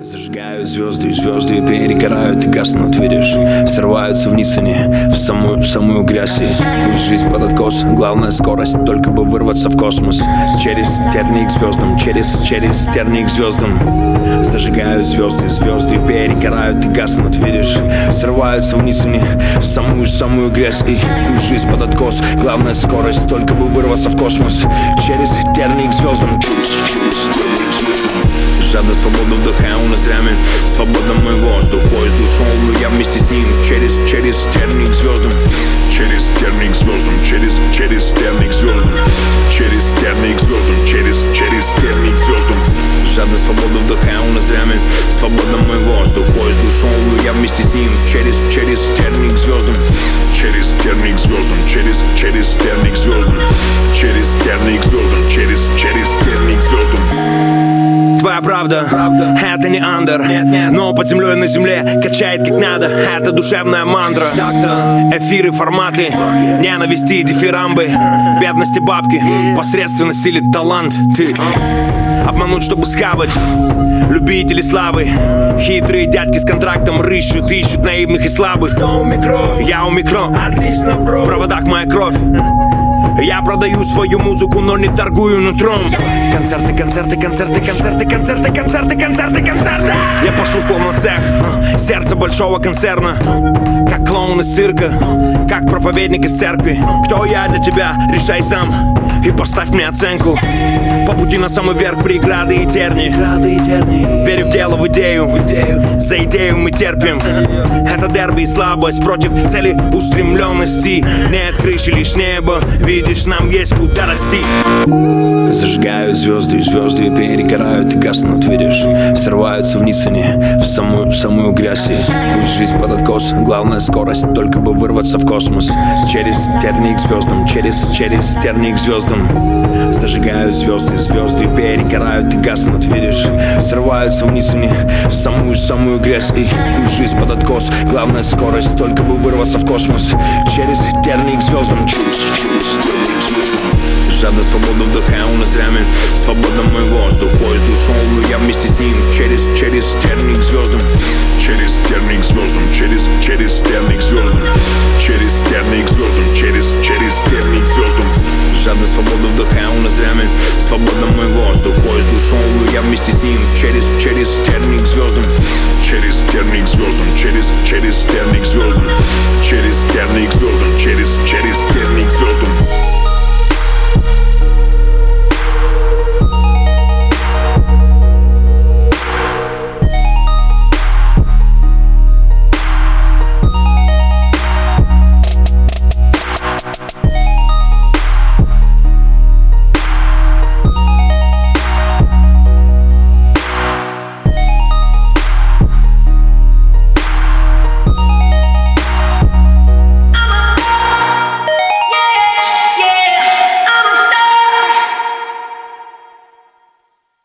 Зажигают звезды, и звезды перегорают и гаснут, видишь. Срываются вниз они, в самую грязь. И пусть жизнь под откос, главная скорость, только бы вырваться в космос. Через тернии к звездам, через тернии к звездам. Зажигают звезды, звезды перегорают и гаснут, видишь. Срываются вниз они, в самую грязь. И пусть жизнь под откос, главная скорость, только бы вырваться в космос. Через тернии к звездам. Жадно свободу вдыхаю ноздрями, свободно мой воздух. Поезд ушел, но я вместе с ним. Через тернии к звездам. Через тернии к звездам. Через тернии к звездам. Через тернии к звездам. Через тернии к звездам. Жадно свободу вдыхаю ноздрями, свободно мой воздух. Поезд ушел, но я вместе с ним. Через тернии к звездам. Через тернии к звездам. Через тернии к звездам. Через тернии к звездам. Через тернии к звездам. Твоя правда, это не андер, но под землей на земле качает как надо. Это душевная мантра. Эфиры, форматы, ненависти, дифирамбы, бедности, бабки, посредственность или талант. Ты обмануть, чтобы схавать. Любители славы, хитрые дядьки с контрактом рыщут, ищут наивных и слабых. Я у микро, отлично, бро. В проводах моя кровь. Я продаю свою музыку, но не торгую нутром. Концерты. Я пашу словно цех, сердце большого концерна. Как клоун из цирка, как проповедник из церкви. Кто я для тебя, решай сам и поставь мне оценку. По пути на самый верх преграды и тернии. Верю в дело, в идею, за идею мы терпим. Это дерби и слабость против цели устремленности. Нет крыши, лишь небо, видишь, нам есть куда расти. Зажигают звезды, и звезды перегорают и гаснут, видишь. Срываются вниз они, в самую грязь. И пусть жизнь под откос, главная скорость, только бы вырваться в космос. Через тернии к звездам, через тернии к звездам. Зажигают звезды, звезды перегорают и гаснут, видишь. Срываются вниз они, в самую грязь. И пусть жизнь под откос, главная скорость, только бы вырваться в космос. Через тернии к звездам. Жадно свободу вдыхаю ноздрями, свободно мой воздух. Поезд ушел, но я вместе с ним. Через тернии к звездам. Через тернии к звездам. Через тернии к звездам. Через тернии к звездам. Через тернии к звездам. Жадно свободу вдыхаю ноздрями, свободно мой воздух. Поезд ушел, но я вместе с ним. Через тернии.